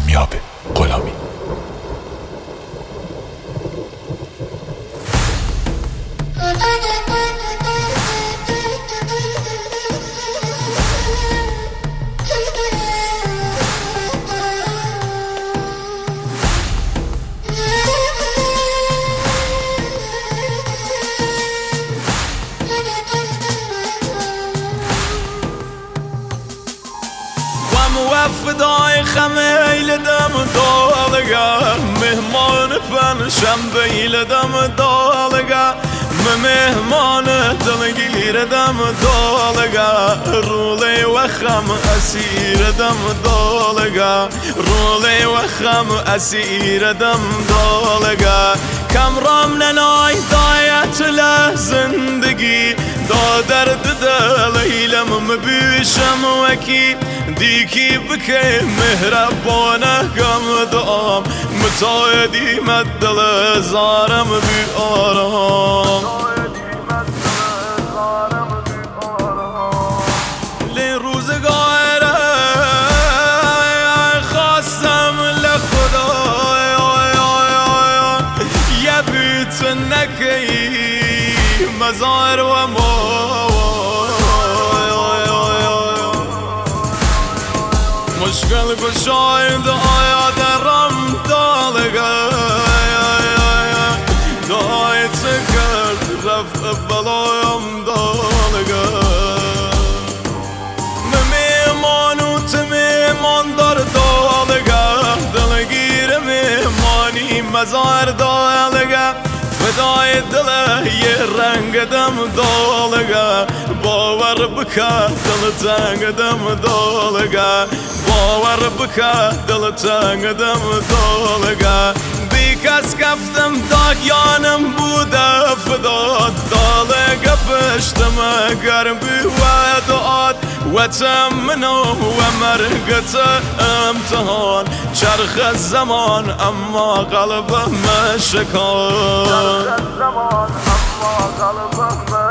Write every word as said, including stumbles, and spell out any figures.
کامیاب غلامی. وفدای خمیل دم دالگا مهمان پن شنبیل دم دالگا مهمان دلگیر دم دالگا رولی و خم اسیر دم دالگا رولی و خم اسیر دم دالگا کمرام ننای دایت له زندگی دا درد دلیلم مبیشم وکی دیکی بکی مهربانه کم دام متایدی مدل زارم بی آرام لی روزگاره خواستم لخدا یه بیت نکی مزار و ما مشکل گشاید آیا درم دالگا دعای تکرد رفع بلایم دالگا میمان و تمیمان دار دالگا دلگیر میمانی مزار دالگا فدای دل یه رنگ دم دالگا باور بکا دل تنگ دم دالگا باور بکا دل تنگ دم دالگا بی کس کفتم داگیانم بوده فداد دالگا پشتم گرم بی وداد و تمنو و مرگت امتحان چرخ زمان اما قلبم شکان چرخ زمان اما قلبم